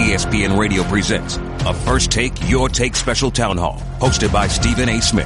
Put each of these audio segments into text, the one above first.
ESPN Radio presents a First Take, Your Take special town hall, hosted by Stephen A. Smith.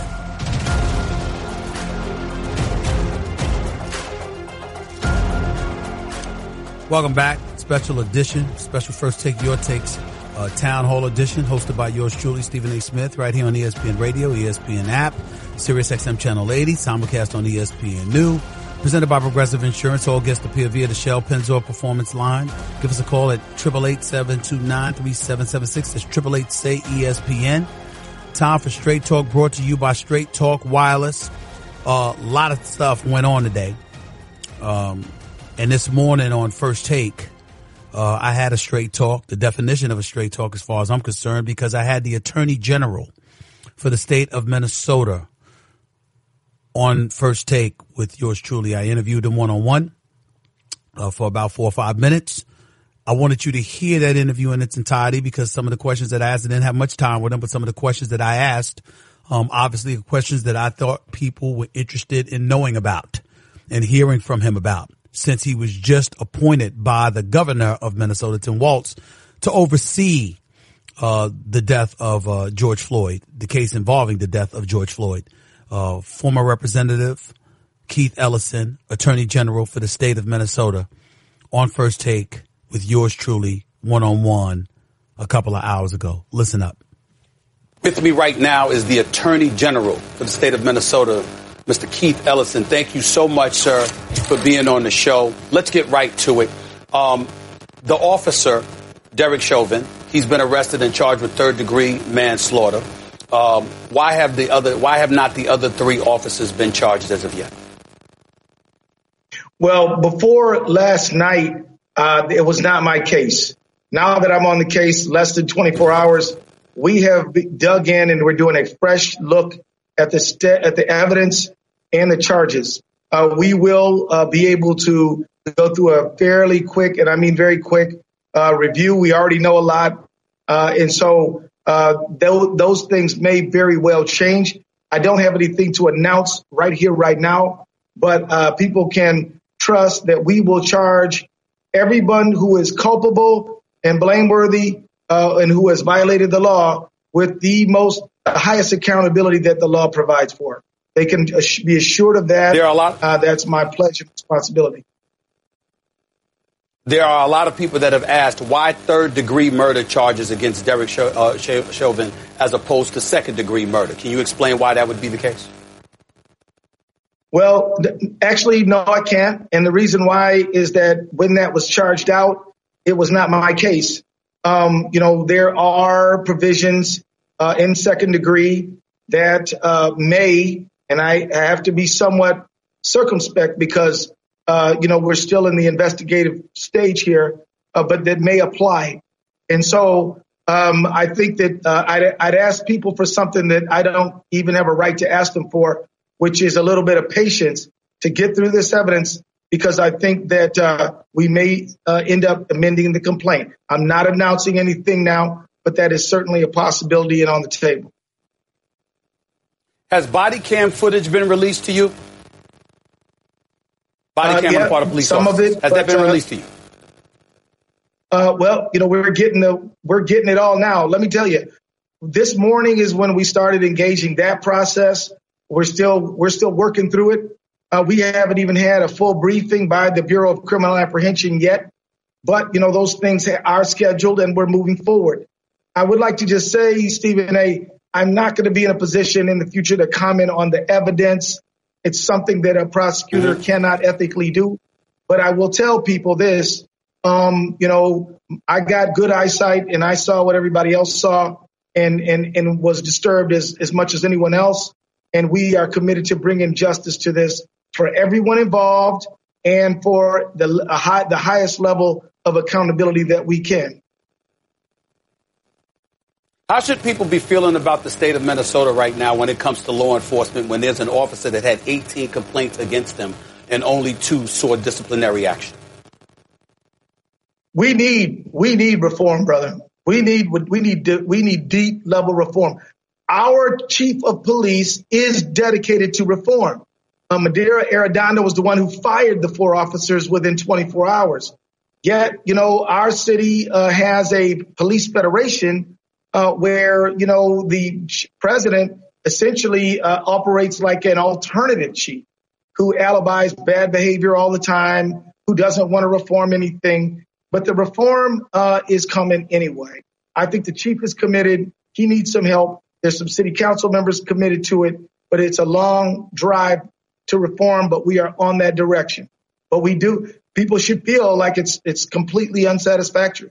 Welcome back. Special edition, special First Take, Your Takes town hall edition, hosted by yours truly, Stephen A. Smith, right here on ESPN Radio, ESPN app, Sirius XM Channel 80, simulcast on ESPN New. Presented by Progressive Insurance. All guests appear via the Shell Pennzoil Performance Line. Give us a call at 888-729-3776. That's 888-SAY-ESPN. Time for Straight Talk, brought to you by Straight Talk Wireless. A lot of stuff went on today. And this morning on First Take, I had a straight talk, the definition of a straight talk as far as I'm concerned, because I had the Attorney General for the state of Minnesota on First Take with yours truly. I interviewed him one-on-one for about 4 or 5 minutes. I wanted you to hear that interview in its entirety because some of the questions that I asked, I didn't have much time with him, but some of the questions that I asked, obviously questions that I thought people were interested in knowing about and hearing from him about, since he was just appointed by the governor of Minnesota, Tim Walz, to oversee the death of George Floyd, the case involving the death of George Floyd. Former Representative Keith Ellison, Attorney General for the state of Minnesota, on First Take with yours truly, one-on-one, a couple of hours ago. Listen up. With me right now is the Attorney General for the state of Minnesota, Mr. Keith Ellison. Thank you so much, sir, for being on the show. Let's get right to it. The officer, Derek Chauvin, he's been arrested and charged with third-degree manslaughter. Why have not the other 3 officers been charged as of yet? Well, before last night, it was not my case. Now that I'm on the case, less than 24 hours, we have dug in and we're doing a fresh look at the evidence and the charges. We will be able to go through a fairly quick, and I mean very quick, review. We already know a lot. And so those things may very well change. I don't have anything to announce right here, right now, but people can trust that we will charge everyone who is culpable and blameworthy and who has violated the law with the highest accountability that the law provides for. They can be assured of that. There are a lot. That's my pledge of responsibility. There are a lot of people that have asked why third-degree murder charges against Derek Chauvin as opposed to second-degree murder. Can you explain why that would be the case? Well, actually, no, I can't. And the reason why is that when that was charged out, it was not my case. There are provisions in second degree that may, and I have to be somewhat circumspect because we're still in the investigative stage here, but that may apply. And so I think that I'd ask people for something that I don't even have a right to ask them for, which is a little bit of patience to get through this evidence, because I think that we may end up amending the complaint. I'm not announcing anything now, but that is certainly a possibility and on the table. Has body cam footage been released to you? Body cam on the part of police some officers. of it. Has that been released to you? We're getting it all now. Let me tell you, this morning is when we started engaging that process. We're still working through it. We haven't even had a full briefing by the Bureau of Criminal Apprehension yet, but those things are scheduled and we're moving forward. I would like to just say, Stephen A., I'm not going to be in a position in the future to comment on the evidence. It's something that a prosecutor cannot ethically do. But I will tell people this, I got good eyesight and I saw what everybody else saw and was disturbed as much as anyone else. And we are committed to bringing justice to this for everyone involved and for the highest level of accountability that we can. How should people be feeling about the state of Minnesota right now when it comes to law enforcement, when there's an officer that had 18 complaints against him and only 2 saw disciplinary action? We need reform, brother. We need deep level reform. Our chief of police is dedicated to reform. Madeira Arredondo was the one who fired the 4 officers within 24 hours. Yet, our city has a police federation where, the president essentially operates like an alternative chief who alibis bad behavior all the time, who doesn't want to reform anything. But the reform is coming anyway. I think the chief is committed. He needs some help. There's some city council members committed to it, but it's a long drive to reform, but we are on that direction. But people should feel like it's completely unsatisfactory.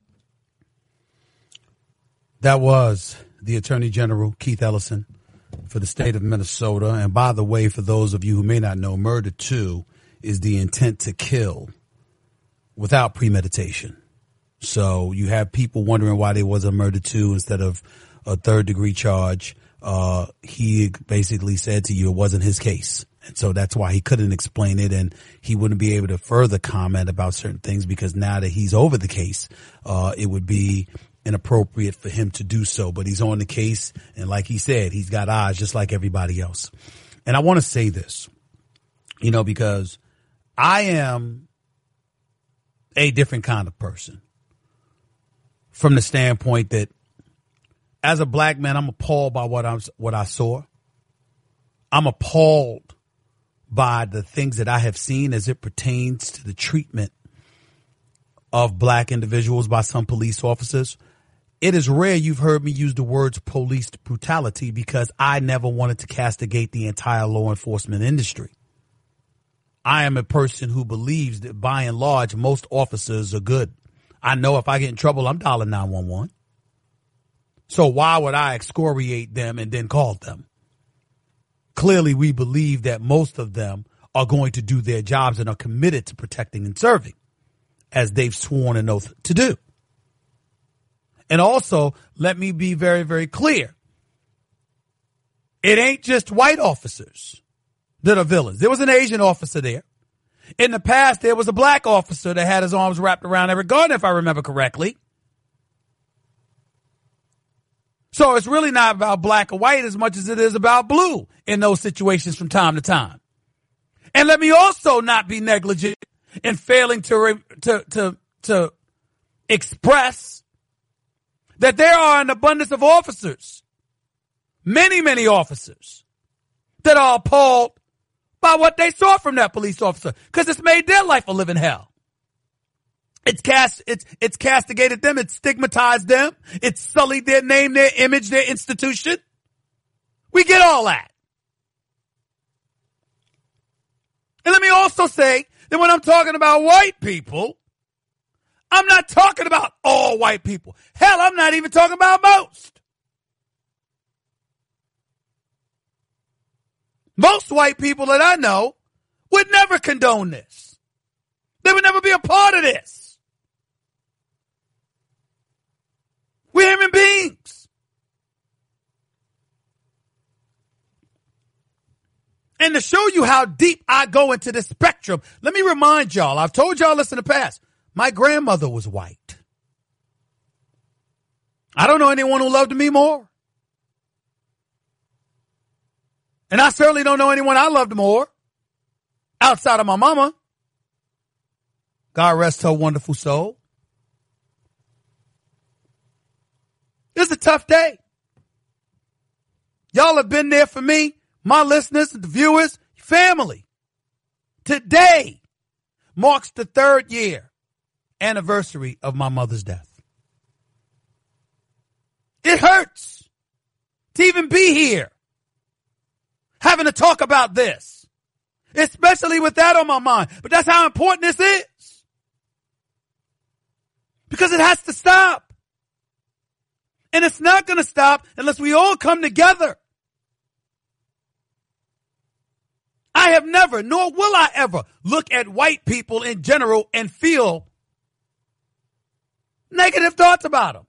That was the Attorney General, Keith Ellison, for the state of Minnesota. And by the way, for those of you who may not know, murder 2 is the intent to kill without premeditation. So you have people wondering why there was a murder 2 instead of a 3rd-degree charge. He basically said to you it wasn't his case. And so that's why he couldn't explain it, and he wouldn't be able to further comment about certain things, because now that he's over the case, it would be inappropriate for him to do so. But he's on the case, and like he said, he's got eyes just like everybody else. And I want to say this, because I am a different kind of person from the standpoint that as a black man, I'm appalled by what I saw. I'm appalled by the things that I have seen as it pertains to the treatment of black individuals by some police officers. It is rare you've heard me use the words police brutality, because I never wanted to castigate the entire law enforcement industry. I am a person who believes that by and large, most officers are good. I know if I get in trouble, I'm dialing 911. So why would I excoriate them and then call them? Clearly, we believe that most of them are going to do their jobs and are committed to protecting and serving, as they've sworn an oath to do. And also, let me be very, very clear. It ain't just white officers that are villains. There was an Asian officer there. In the past, there was a black officer that had his arms wrapped around Eric Garner, if I remember correctly. So it's really not about black or white as much as it is about blue in those situations from time to time. And let me also not be negligent in failing to express that there are an abundance of officers, many, many officers, that are appalled by what they saw from that police officer, because it's made their life a living hell. It's castigated them. It's stigmatized them. It's sullied their name, their image, their institution. We get all that. And let me also say that when I'm talking about white people, I'm not talking about all white people. Hell, I'm not even talking about most. Most white people that I know would never condone this. They would never be a part of this. We're human beings. And to show you how deep I go into this spectrum, let me remind y'all, I've told y'all this in the past, my grandmother was white. I don't know anyone who loved me more. And I certainly don't know anyone I loved more outside of my mama. God rest her wonderful soul. It's a tough day. Y'all have been there for me, my listeners, the viewers, family. Today marks the 3rd year anniversary of my mother's death. It hurts to even be here, having to talk about this, especially with that on my mind. But that's how important this is, because it has to stop. And it's not going to stop unless we all come together. I have never, nor will I ever, look at white people in general and feel negative thoughts about them.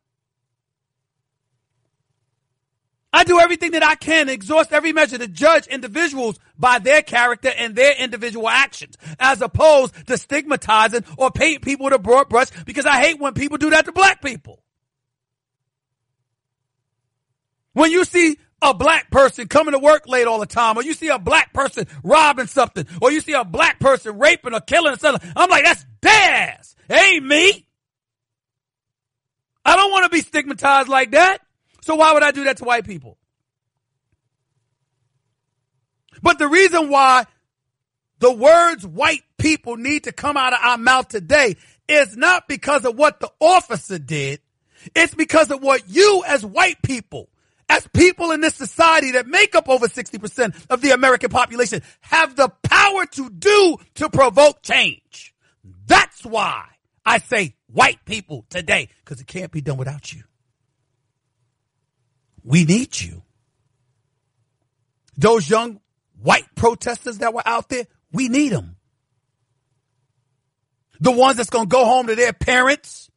I do everything that I can, exhaust every measure to judge individuals by their character and their individual actions, as opposed to stigmatizing or painting people with a broad brush, because I hate when people do that to black people. When you see a black person coming to work late all the time, or you see a black person robbing something, or you see a black person raping or killing something, I'm like, that's their ass. It ain't me. I don't want to be stigmatized like that. So why would I do that to white people? But the reason why the words white people need to come out of our mouth today is not because of what the officer did. It's because of what you as white people, as people in this society that make up over 60% of the American population, have the power to do to provoke change. That's why I say white people today, because it can't be done without you. We need you. Those young white protesters that were out there, we need them. The ones that's going to go home to their parents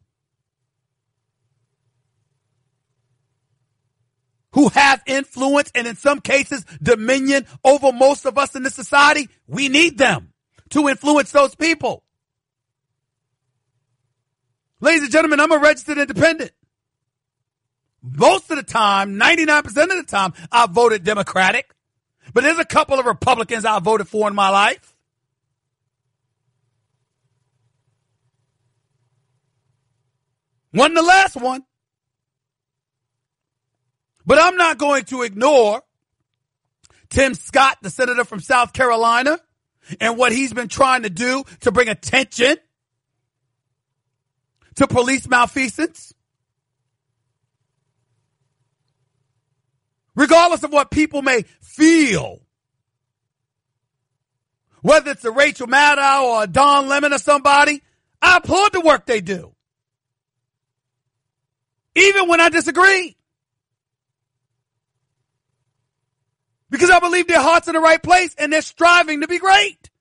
who have influence and in some cases dominion over most of us in this society, we need them to influence those people. Ladies and gentlemen, I'm a registered independent. Most of the time, 99% of the time, I voted Democratic. But there's a couple of Republicans I voted for in my life. Wasn't the last one. But I'm not going to ignore Tim Scott, the senator from South Carolina, and what he's been trying to do to bring attention to police malfeasance. Regardless of what people may feel, whether it's a Rachel Maddow or a Don Lemon or somebody, I applaud the work they do. Even when I disagree. Because I believe their heart's in the right place and they're striving to be great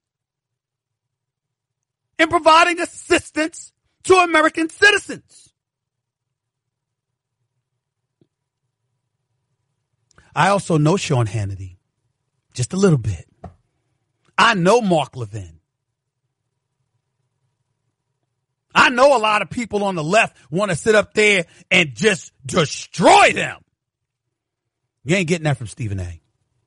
in providing assistance to American citizens. I also know Sean Hannity, just a little bit. I know Mark Levin. I know a lot of people on the left want to sit up there and just destroy them. You ain't getting that from Stephen A.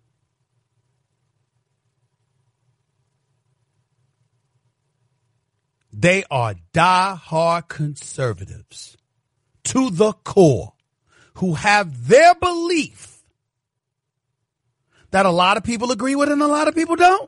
They are die-hard conservatives to the core who have their belief that a lot of people agree with and a lot of people don't.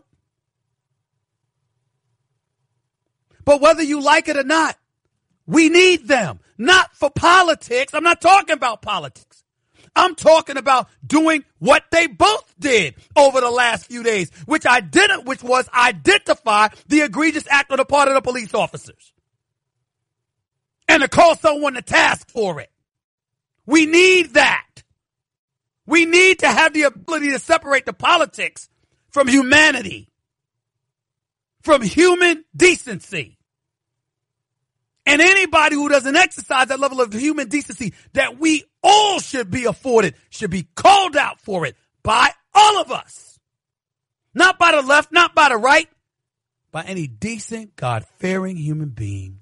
But whether you like it or not, we need them. Not for politics. I'm not talking about politics. I'm talking about doing what they both did over the last few days, which was identify the egregious act on the part of the police officers and to call someone to task for it. We need that. We need to have the ability to separate the politics from humanity, from human decency. And anybody who doesn't exercise that level of human decency that we all should be afforded should be called out for it by all of us. Not by the left, not by the right, by any decent, God-fearing human being.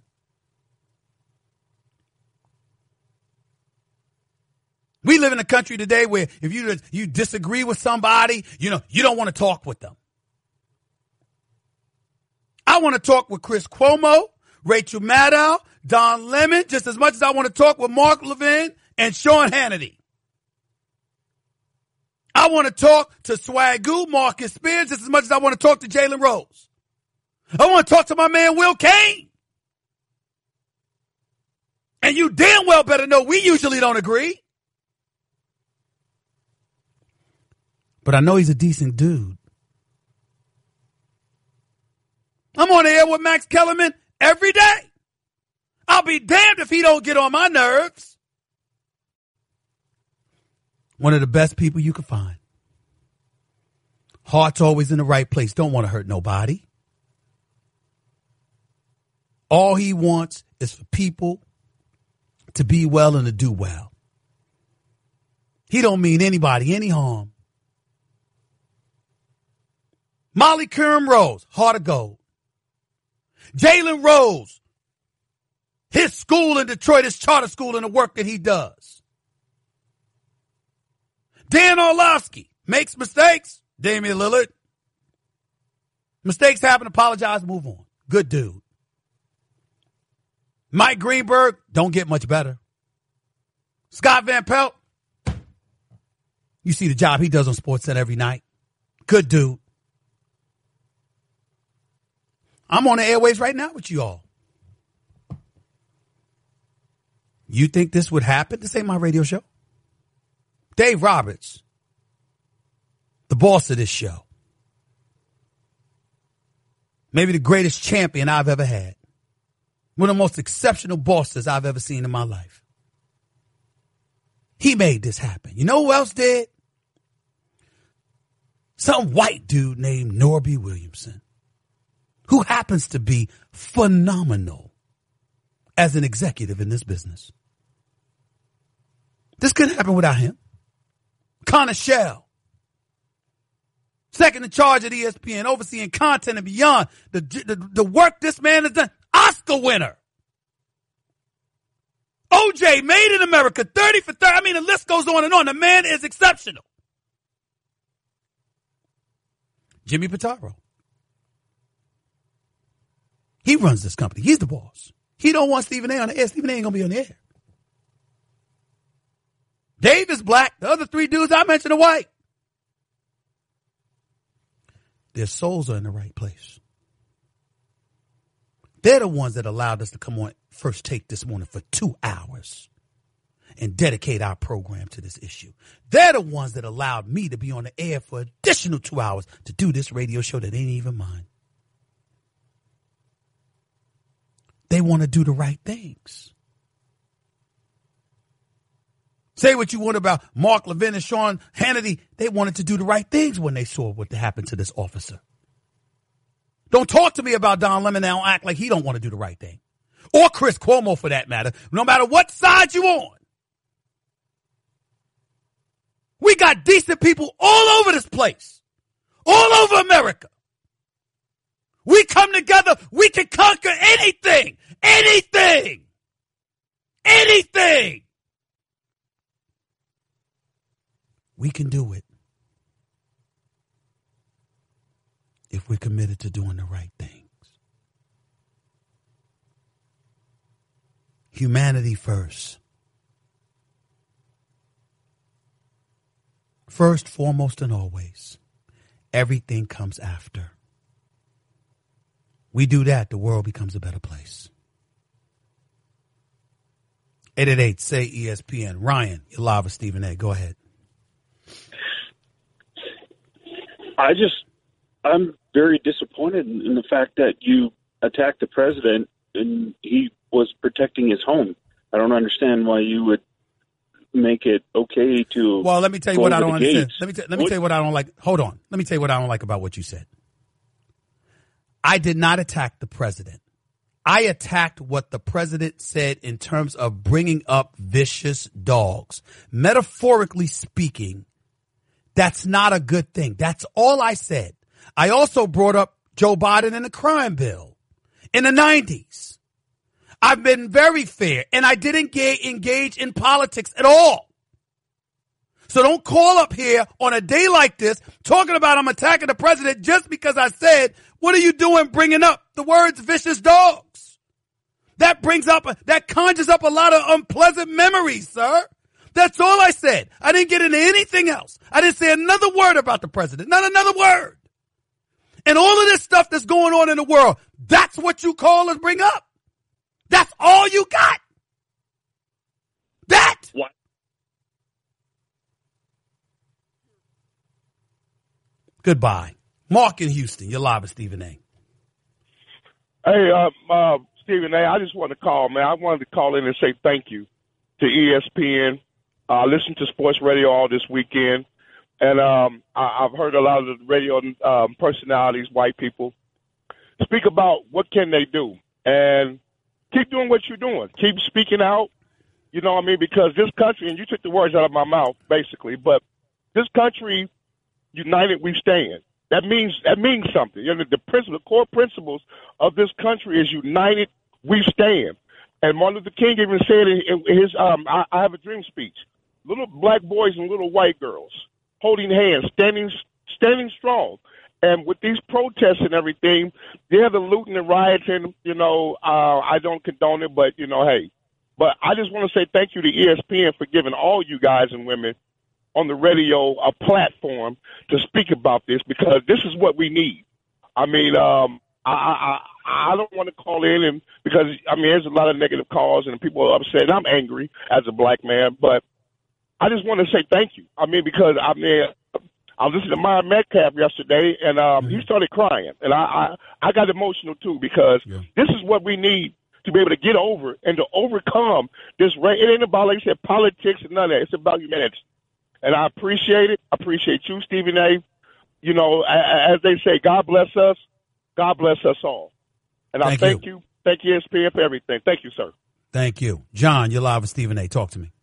We live in a country today where if you disagree with somebody, you don't want to talk with them. I want to talk with Chris Cuomo, Rachel Maddow, Don Lemon, just as much as I want to talk with Mark Levin and Sean Hannity. I want to talk to Swagoo, Marcus Spears, just as much as I want to talk to Jalen Rose. I want to talk to my man Will Cain. And you damn well better know we usually don't agree. But I know he's a decent dude. I'm on the air with Max Kellerman every day. I'll be damned if he don't get on my nerves. One of the best people you can find. Heart's always in the right place. Don't want to hurt nobody. All he wants is for people to be well and to do well. He don't mean anybody any harm. Molly Curran Rose, heart of gold. Jalen Rose, his school in Detroit, his charter school, and the work that he does. Dan Orlovsky makes mistakes. Damian Lillard. Mistakes happen, apologize, move on. Good dude. Mike Greenberg, don't get much better. Scott Van Pelt, you see the job he does on SportsCenter every night. Good dude. I'm on the airwaves right now with you all. You think this would happen? This ain't my radio show. Dave Roberts, the boss of this show. Maybe the greatest champion I've ever had. One of the most exceptional bosses I've ever seen in my life. He made this happen. You know who else did? Some white dude named Norby Williamson, who happens to be phenomenal as an executive in this business. This couldn't happen without him. Connor Shell, second in charge at ESPN, overseeing content and beyond. The work this man has done. Oscar winner. OJ, Made in America, 30 for 30. I mean, the list goes on and on. The man is exceptional. Jimmy Pitaro. He runs this company. He's the boss. He don't want Stephen A on the air. Stephen A ain't going to be on the air. Dave is black. The other three dudes I mentioned are white. Their souls are in the right place. They're the ones that allowed us to come on First Take this morning for 2 hours and dedicate our program to this issue. They're the ones that allowed me to be on the air for additional 2 hours to do this radio show that ain't even mine. They want to do the right things. Say what you want about Mark Levin and Sean Hannity. They wanted to do the right things when they saw what happened to this officer. Don't talk to me about Don Lemon now. Act like he don't want to do the right thing. Or Chris Cuomo, for that matter. No matter what side you on. We got decent people all over this place. All over America. We come together. We can conquer anything. Anything. Anything. We can do it if we're committed to doing the right things. Humanity first. First, foremost, and always. Everything comes after. We do that, the world becomes a better place. 888-SAY-ESPN. Ryan, you're live with Stephen A. Go ahead. I'm very disappointed in the fact that you attacked the president and he was protecting his home. I don't understand why you would make it okay to. Well, let me tell you what I don't understand. Let me tell you what I don't like. Hold on. Let me tell you what I don't like about what you said. I did not attack the president. I attacked what the president said in terms of bringing up vicious dogs. Metaphorically speaking, that's not a good thing. That's all I said. I also brought up Joe Biden and the crime bill in the 90s. I've been very fair, and I didn't engage in politics at all. So don't call up here on a day like this talking about I'm attacking the president just because I said, what are you doing bringing up the words vicious dogs? That conjures up a lot of unpleasant memories, sir. That's all I said. I didn't get into anything else. I didn't say another word about the president. Not another word. And all of this stuff that's going on in the world, that's what you call and bring up. That's all you got. That. What? Goodbye. Mark in Houston. You're live with Stephen A. Hey, Stephen A., I just want to call, man. I wanted to call in and say thank you to ESPN. I listened to sports radio all this weekend, and I've heard a lot of the radio personalities, white people, speak about what can they do. And keep doing what you're doing. Keep speaking out, you know what I mean, because this country, and you took the words out of my mouth, basically, but this country, united we stand. That means something. You know, the core principles of this country is united we stand. And Martin Luther King even said in his I Have a Dream speech, little black boys and little white girls holding hands, standing strong. And with these protests and everything, they're the looting and rioting. I don't condone it, but, hey. But I just want to say thank you to ESPN for giving all you guys and women on the radio a platform to speak about this, because this is what we need. I mean, I don't want to call in and because there's a lot of negative calls and people are upset. And I'm angry as a black man, but I just want to say thank you. Because I was listening to Myron Metcalf yesterday, and he started crying, and I got emotional too, because this is what we need to be able to get over and to overcome this. It ain't about, like I said, politics and none of that. It's about humanity. And I appreciate it. I appreciate you, Stephen A. As they say, God bless us. God bless us all. And I thank you. Thank you, ESPN, for everything. Thank you, sir. Thank you. John, you're live with Stephen A. Talk to me.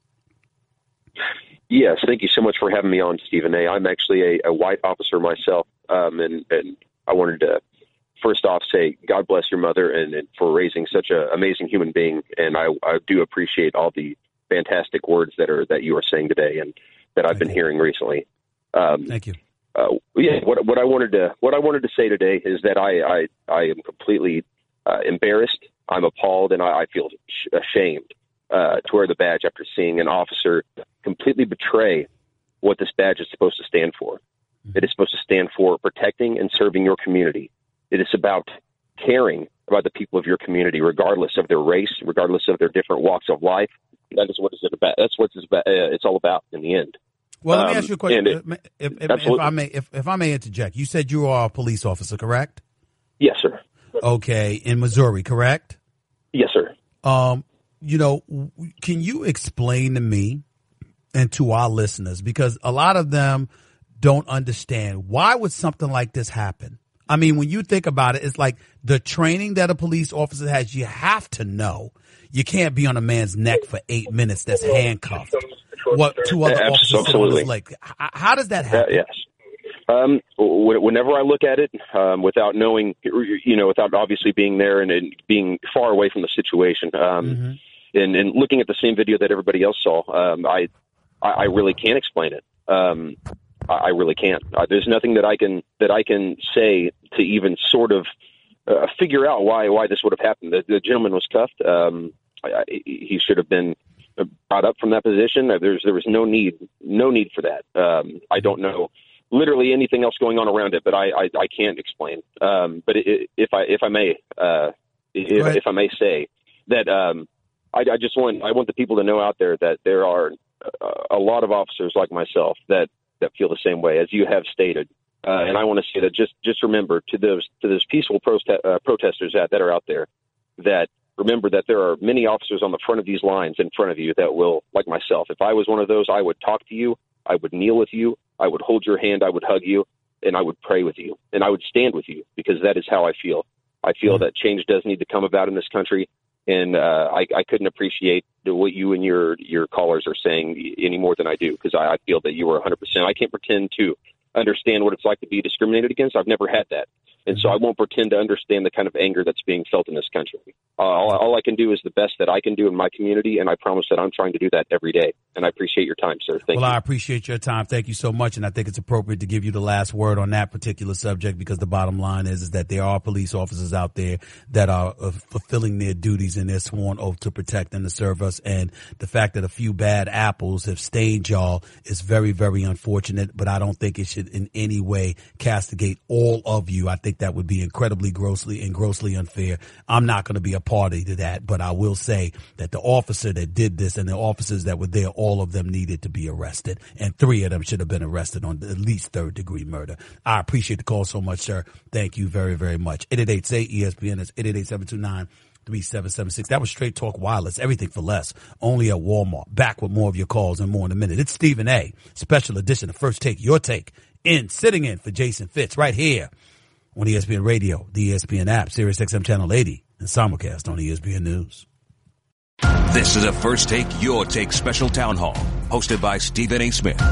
Yes, thank you so much for having me on, Stephen A. I'm actually a white officer myself, and I wanted to first off say God bless your mother and for raising such an amazing human being, and I do appreciate all the fantastic words that you are saying today and that I've been hearing recently. Thank you. What I wanted to say today is that I am completely embarrassed. I'm appalled, and I feel ashamed to wear the badge after seeing an officer completely betray what this badge is supposed to stand for. Mm-hmm. It is supposed to stand for protecting and serving your community. It is about caring about the people of your community, regardless of their race, regardless of their different walks of life. That is what it's about. That's what it's all about in the end. Well, let me ask you a question. If I may interject, you said you are a police officer, correct? Yes, sir. Okay, in Missouri, correct? Yes, sir. Can you explain to me and to our listeners, because a lot of them don't understand, why would something like this happen? I mean, when you think about it, it's like the training that a police officer has, you have to know. You can't be on a man's neck for 8 minutes that's handcuffed. What two other officers sit on his leg? How does that happen? Yes. Whenever I look at it, without knowing, without obviously being there and being far away from the situation, and looking at the same video that everybody else saw, I really can't explain it. I really can't. There's nothing that I can say to even sort of figure out why this would have happened. The gentleman was cuffed. He should have been brought up from that position. There was no need for that. I don't know literally anything else going on around it, but I can't explain. But if I may say that, I want the people to know out there that there are a lot of officers like myself that feel the same way as you have stated. And I want to say that just remember to those peaceful protesters that are out there, that remember that there are many officers on the front of these lines in front of you that will, like myself, if I was one of those, I would talk to you, I would kneel with you, I would hold your hand, I would hug you, and I would pray with you, and I would stand with you, because that is how I feel. I feel that change does need to come about in this country, and I couldn't appreciate what you and your callers are saying any more than I do, because I feel that you are 100%. I can't pretend to understand what it's like to be discriminated against. I've never had that. And so I won't pretend to understand the kind of anger that's being felt in this country. All I can do is the best that I can do in my community, and I promise that I'm trying to do that every day. And I appreciate your time, sir. Thank you. Well, I appreciate your time. Thank you so much. And I think it's appropriate to give you the last word on that particular subject, because the bottom line is that there are police officers out there that are fulfilling their duties in their sworn oath to protect and to serve us. And the fact that a few bad apples have stained y'all is very, very unfortunate, but I don't think it should in any way castigate all of you. I think that would be incredibly grossly unfair. I'm not going to be a party to that, but I will say that the officer that did this and the officers that were there, all of them needed to be arrested, and 3 of them should have been arrested on at least third-degree murder. I appreciate the call so much, sir. Thank you very, very much. 888-SAY-ESPN. That's 888-729-3776. That was Straight Talk Wireless. Everything for less. Only at Walmart. Back with more of your calls and more in a minute. It's Stephen A. Special edition of First Take, Your Take. Sitting in for Jason Fitz right here on ESPN Radio, the ESPN app, Sirius XM Channel 80, and simulcast on ESPN News. This is a First Take, Your Take special town hall, hosted by Stephen A. Smith.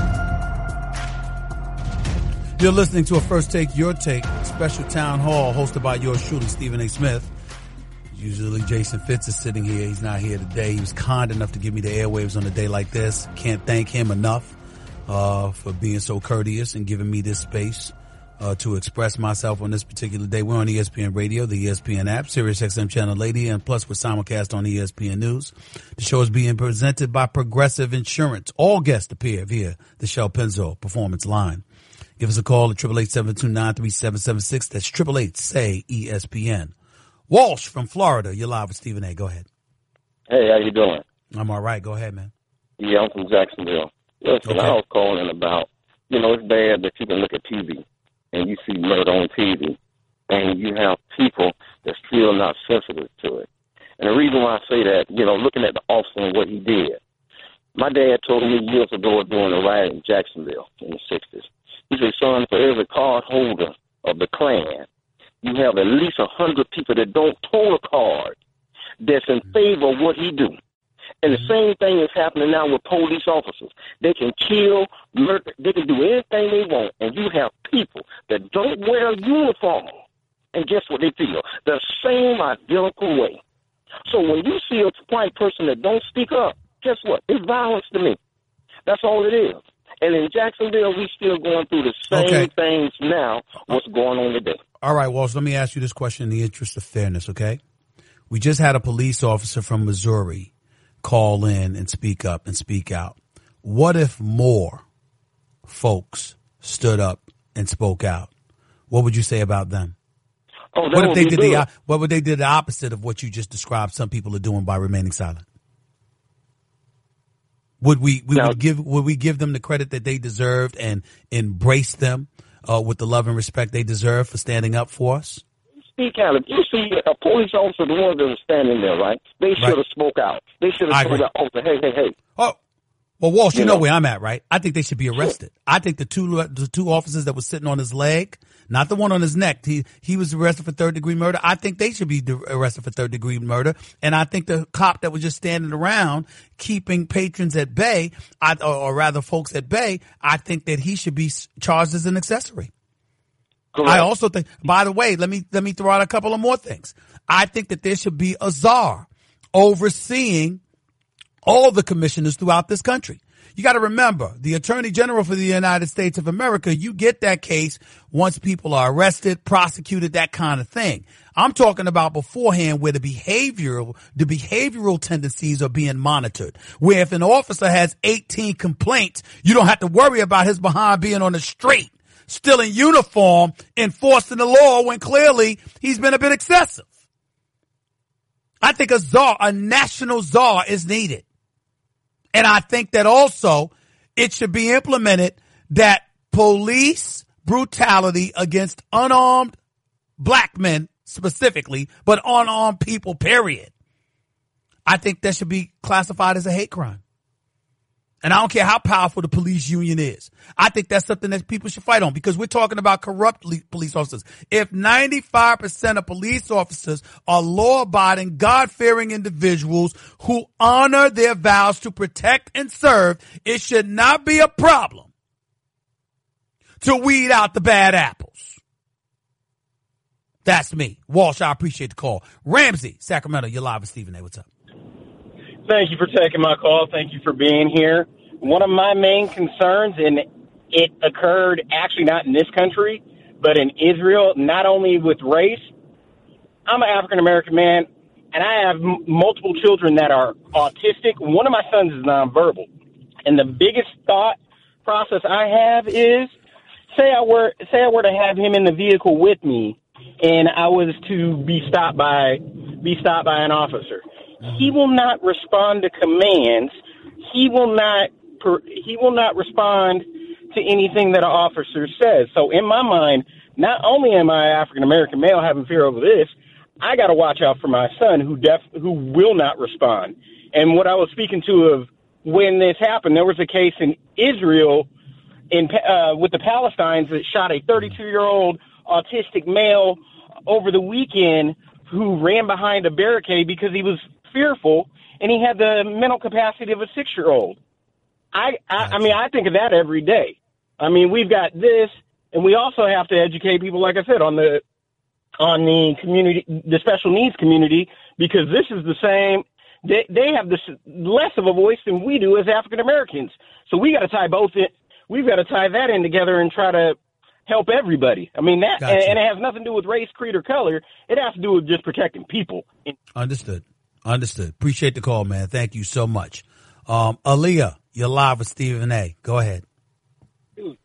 You're listening to a First Take, Your Take special town hall, hosted by yours truly, Stephen A. Smith. Usually Jason Fitz is sitting here. He's not here today. He was kind enough to give me the airwaves on a day like this. Can't thank him enough for being so courteous and giving me this space to express myself on this particular day. We're on ESPN Radio, the ESPN app, Sirius XM Channel 80, and plus we're simulcast on ESPN News. The show is being presented by Progressive Insurance. All guests appear via the Shell Pennzoil Performance Line. Give us a call at 888-729-3776. That's 888-SAY-ESPN. Walsh from Florida, you're live with Stephen A. Go ahead. Hey, how you doing? I'm all right. Go ahead, man. Yeah, I'm from Jacksonville. Listen, Okay. I was calling about, it's bad that you can look at TV and you see murder on TV, and you have people that's still not sensitive to it. And the reason why I say that, looking at the officer and what he did, my dad told me years ago during a riot in Jacksonville in the 60s, he said, son, for every card holder of the Klan, you have at least 100 people that don't hold a card that's in favor of what he do. And the same thing is happening now with police officers. They can kill, murder, they can do anything they want, and you have people that don't wear a uniform, and guess what they feel? The same identical way. So when you see a white person that don't speak up, guess what? It's violence to me. That's all it is. And in Jacksonville, we still going through the same things now, what's going on today. All right, Walsh, let me ask you this question in the interest of fairness, okay? We just had a police officer from Missouri call in and speak up and speak out. What if more folks stood up and spoke out? What would you say about them? Oh, what if they did what would they do the opposite of what you just described some people are doing by remaining silent? Would we give them the credit that they deserved and embrace them with the love and respect they deserve for standing up for us? Speak out. If you see a police officer, the one that was standing there, right? They should have spoke out. They should have told that officer, hey. Oh, well, Walsh, you know where I'm at, right? I think they should be arrested. Sure. I think the two officers that were sitting on his leg, not the one on his neck, he was arrested for third-degree murder. I think they should be arrested for third-degree murder. And I think the cop that was just standing around keeping patrons at bay, or rather folks at bay, I think that he should be charged as an accessory. Correct. I also think, by the way, let me throw out a couple of more things. I think that there should be a czar overseeing all the commissioners throughout this country. You got to remember, the Attorney General for the United States of America, you get that case once people are arrested, prosecuted, that kind of thing. I'm talking about beforehand where the behavioral tendencies are being monitored, where if an officer has 18 complaints, you don't have to worry about his behind being on the street, still in uniform, enforcing the law when clearly he's been a bit excessive. I think a national czar is needed. And I think that also it should be implemented that police brutality against unarmed black men specifically, but unarmed people, period. I think that should be classified as a hate crime. And I don't care how powerful the police union is. I think that's something that people should fight on because we're talking about corrupt police officers. If 95% of police officers are law-abiding, God-fearing individuals who honor their vows to protect and serve, it should not be a problem to weed out the bad apples. That's me. Walsh, I appreciate the call. Ramsey, Sacramento, you're live with Stephen A. What's up? Thank you for taking my call. Thank you for being here. One of my main concerns, and it occurred actually not in this country, but in Israel, not only with race. I'm an African-American man, and I have multiple children that are autistic. One of my sons is nonverbal. And the biggest thought process I have is, say I were to have him in the vehicle with me, and I was to be stopped by an officer. He will not respond to commands. He will not respond to anything that an officer says. So in my mind, not only am I African American male having fear over this, I got to watch out for my son who will not respond. And what I was speaking to of when this happened, there was a case in Israel with the Palestinians that shot a 32-year-old autistic male over the weekend who ran behind a barricade because he was fearful, and he had the mental capacity of a 6-year-old. I mean, I think of that every day. I mean, we've got this, and we also have to educate people, like I said, on the community, the special needs community, because this is the same. They have this less of a voice than we do as African Americans. So we got to tie both in. We've got to tie that in together and try to help everybody. I mean, that, Gotcha. and it has nothing to do with race, creed, or color. It has to do with just protecting people. Understood. Appreciate the call, man. Thank you so much. Aaliyah, you're live with Stephen A. Go ahead. Dude,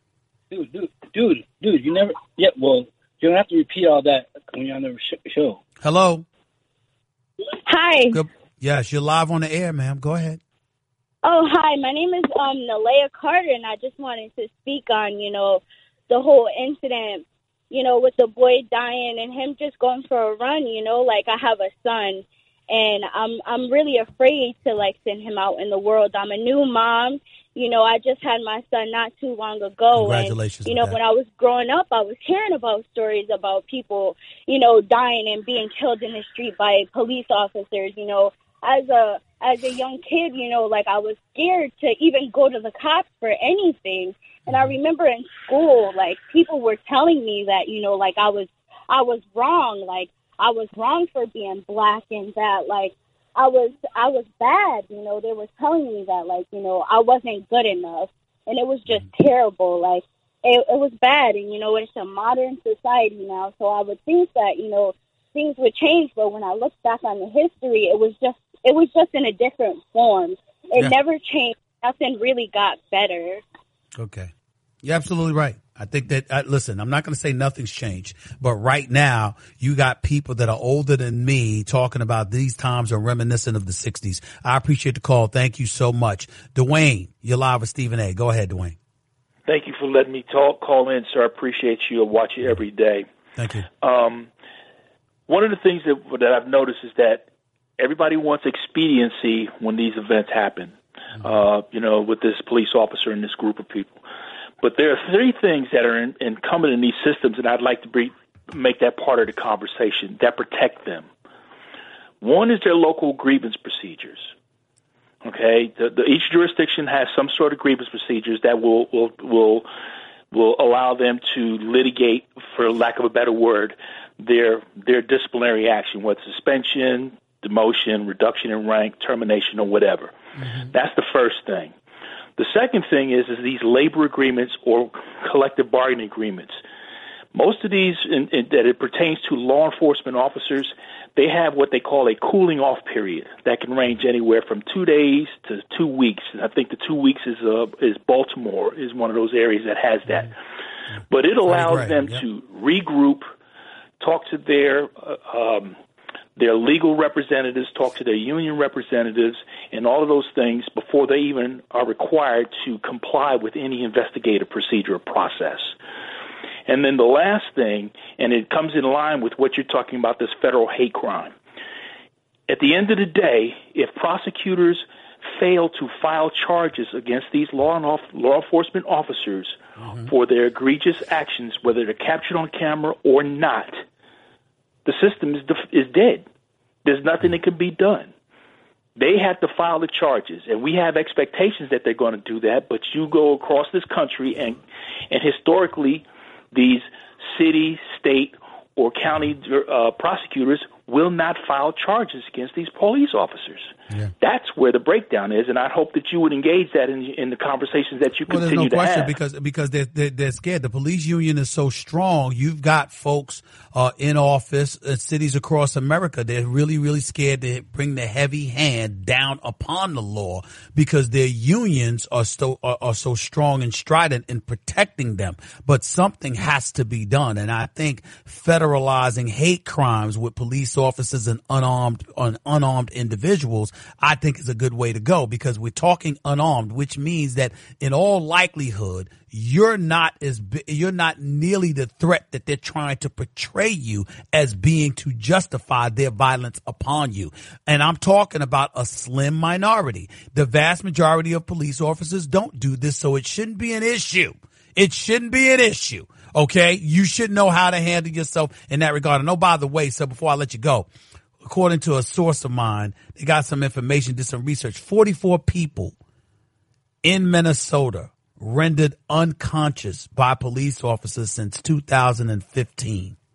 you never, you don't have to repeat all that when you're on the show. Hello. Hi. Good. Yes, you're live on the air, ma'am. Go ahead. Oh, hi. My name is Nalea Carter, and I just wanted to speak on, the whole incident, with the boy dying and him just going for a run, like I have a son, and I'm really afraid to, like, send him out in the world. I'm a new mom. I just had my son not too long ago. Congratulations. And, when I was growing up, I was hearing about stories about people, dying and being killed in the street by police officers, As a young kid, like I was scared to even go to the cops for anything. And I remember in school, like people were telling me that, like I was wrong. Like I was wrong for being black and that, like I was bad. They were telling me that, like, I wasn't good enough. And it was just terrible. Like it was bad. And, it's a modern society now. So I would think that, things would change. But when I look back on the history, it was just in a different form. It never changed. Nothing really got better. Okay. You're absolutely right. I think that, listen, I'm not going to say nothing's changed, but right now you got people that are older than me talking about these times are reminiscent of the 60s. I appreciate the call. Thank you so much. Dwayne, you're live with Stephen A. Go ahead, Dwayne. Thank you for letting me call in, sir. I appreciate you. I watch you every day. Thank you. One of the things that I've noticed is that everybody wants expediency when these events happen, with this police officer and this group of people. But there are three things that are incumbent in these systems, and I'd like to make that part of the conversation, that protect them. One is their local grievance procedures. Okay, each jurisdiction has some sort of grievance procedures that will allow them to litigate, for lack of a better word, their disciplinary action, whether suspension, demotion, reduction in rank, termination, or whatever. Mm-hmm. That's the first thing. The second thing is these labor agreements or collective bargaining agreements. Most of these, that it pertains to law enforcement officers, they have what they call a cooling off period that can range anywhere from 2 days to 2 weeks. And I think the 2 weeks is Baltimore is one of those areas that has that. But it allows them to regroup, talk to their legal representatives, talk to their union representatives, and all of those things before they even are required to comply with any investigative procedure or process. And then the last thing, and it comes in line with what you're talking about, this federal hate crime. At the end of the day, if prosecutors fail to file charges against these law enforcement officers for their egregious actions, whether they're captured on camera or not, the system is dead. There's nothing that can be done. They have to file the charges, and we have expectations that they're going to do that, but you go across this country, and historically, these city, state, or county prosecutors will not file charges against these police officers. Yeah. That's where the breakdown is, and I hope that you would engage that in the conversations that you continue to have. Because they're scared. The police union is so strong. You've got folks in office in cities across America. They're really, really scared to bring the heavy hand down upon the law because their unions are so strong and strident in protecting them. But something has to be done, and I think federalizing hate crimes with police officers and unarmed individuals, I think is a good way to go, because we're talking unarmed, which means that in all likelihood, you're not nearly the threat that they're trying to portray you as being to justify their violence upon you. And I'm talking about a slim minority. The vast majority of police officers don't do this, so it shouldn't be an issue. It shouldn't be an issue. Okay? You should know how to handle yourself in that regard. And oh, by the way, so before I let you go, according to a source of mine, they got some information, did some research. 44 people in Minnesota rendered unconscious by police officers since 2015.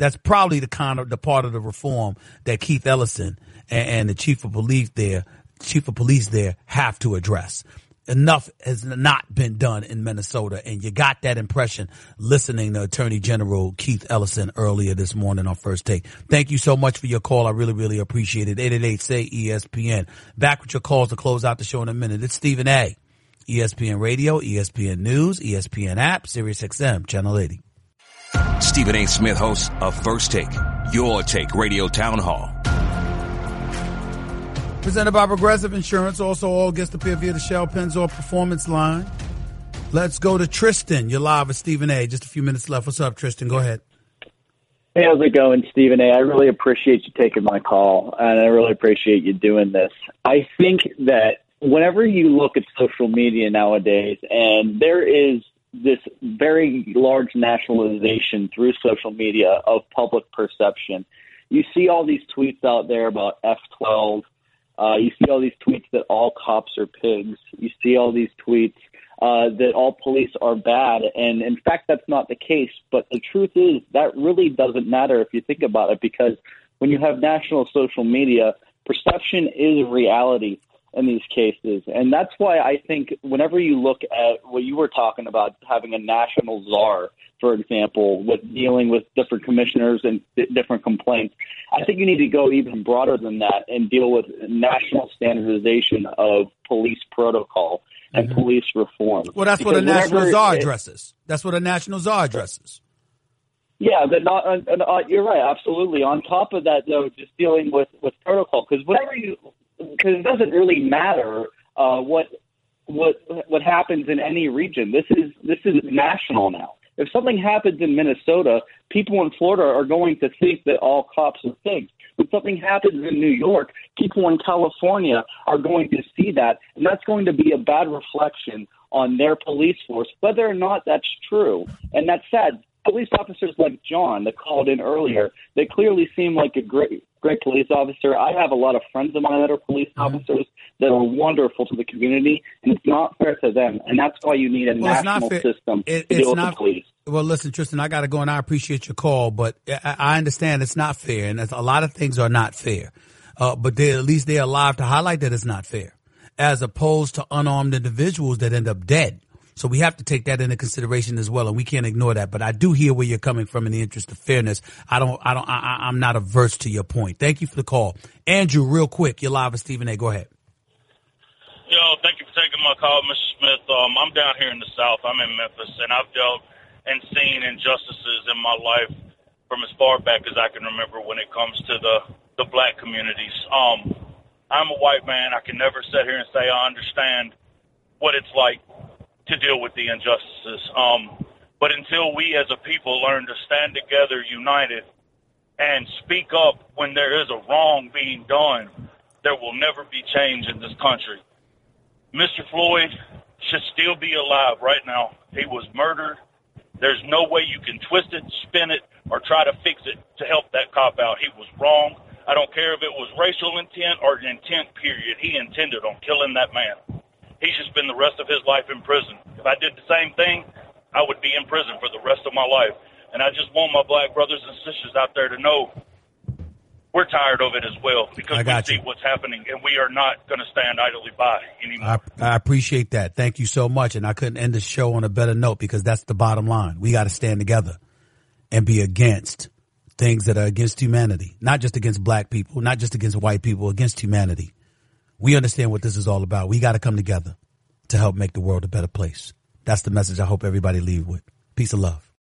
That's probably the part of the reform that Keith Ellison and the chief of police there have to address. Enough has not been done in Minnesota, and you got that impression listening to Attorney General Keith Ellison earlier this morning on First Take. Thank you so much for your call. I really, really appreciate it. 888-SAY-ESPN. Back with your calls to close out the show in a minute. It's Stephen A. ESPN Radio, ESPN News, ESPN App, SiriusXM, Channel 80. Stephen A. Smith hosts of First Take, Your Take Radio Town Hall. Presented by Progressive Insurance. Also, all guests appear via the Shell Pennzoil Performance Line. Let's go to Tristan. You're live with Stephen A. Just a few minutes left. What's up, Tristan? Go ahead. Hey, how's it going, Stephen A? I really appreciate you taking my call, and I really appreciate you doing this. I think that whenever you look at social media nowadays, and there is this very large nationalization through social media of public perception, you see all these tweets out there about F-12. You see all these tweets that all cops are pigs. You see all these tweets that all police are bad. And, in fact, that's not the case. But the truth is that really doesn't matter if you think about it, because when you have national social media, perception is reality in these cases. And that's why I think whenever you look at what you were talking about, having a national czar, for example, with dealing with different commissioners and different complaints, I think you need to go even broader than that and deal with national standardization of police protocol and police reform. Well, that's what a national czar addresses. That's what a national czar addresses. Yeah, but you're right, absolutely. On top of that, though, just dealing with protocol, because it doesn't really matter what happens in any region. This is national now. If something happens in Minnesota, people in Florida are going to think that all cops are pigs. When something happens in New York, people in California are going to see that, and that's going to be a bad reflection on their police force, whether or not that's true. And that's sad. Police officers like John that called in earlier, they clearly seem like a great police officer. I have a lot of friends of mine that are police officers that are wonderful to the community, and it's not fair to them. And that's why you need a national system to deal with the police. Well, listen, Tristan, I got to go, and I appreciate your call, but I understand it's not fair, and a lot of things are not fair. But at least they're alive to highlight that it's not fair, as opposed to unarmed individuals that end up dead. So we have to take that into consideration as well, and we can't ignore that. But I do hear where you're coming from in the interest of fairness. I'm not averse to your point. Thank you for the call. Andrew, real quick, you're live with Stephen A. Go ahead. Thank you for taking my call, Mr. Smith. I'm down here in the South. I'm in Memphis, and I've dealt and seen injustices in my life from as far back as I can remember when it comes to the black communities. I'm a white man. I can never sit here and say I understand what it's like to deal with the injustices. But until we as a people learn to stand together united and speak up when there is a wrong being done, there will never be change in this country. Mr. Floyd should still be alive right now. He was murdered. There's no way you can twist it, spin it, or try to fix it to help that cop out. He was wrong. I don't care if it was racial intent or intent, period. He intended on killing that man. He should spend the rest of his life in prison. If I did the same thing, I would be in prison for the rest of my life. And I just want my black brothers and sisters out there to know we're tired of it as well, because we see what's happening, and we are not going to stand idly by anymore. I appreciate that. Thank you so much. And I couldn't end the show on a better note, because that's the bottom line. We got to stand together and be against things that are against humanity, not just against black people, not just against white people, against humanity. We understand what this is all about. We got to come together to help make the world a better place. That's the message I hope everybody leave with. Peace and love.